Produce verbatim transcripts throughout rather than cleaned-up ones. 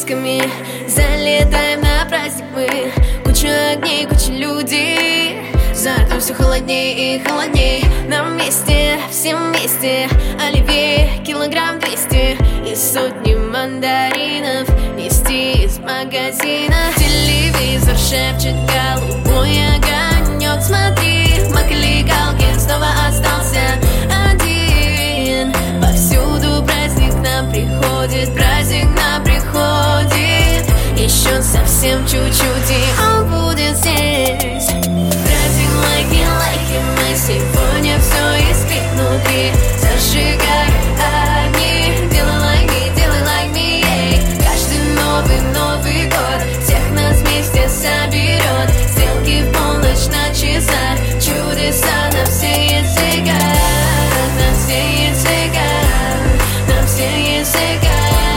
масками. Залетаем на праздник мы, куча огней, куча людей. За окном все холодней и холодней. Нам вместе, всем вместе оливье килограмм двести и сотни мандаринов нести из магазина. Телевизор шепчет голубой огонек. Смотри, Маколей Галкин снова остался один. Повсюду праздник к нам приходит, праздник к нам приходит. Еще совсем чуть-чуть и он будет здесь. Праздник лайки, лайки, мы сегодня все искрит внутри. Зажигай огни, делай лайки, делай лайк ми, ей. Каждый новый, Новый год всех нас вместе соберет. Стрелки в полночь на часах, чудеса на все языках. На все языках, на все языках.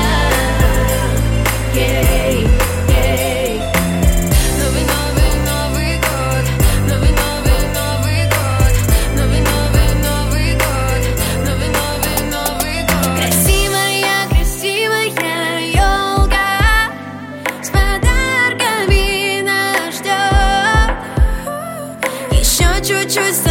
Ей, ей. Новый, новый, Новый год. Новый, новый, Новый год. Новый, новый, Новый год. Новый, новый, Новый год. Красивая, красивая елка с подарками нас ждет. Еще чуть-чуть.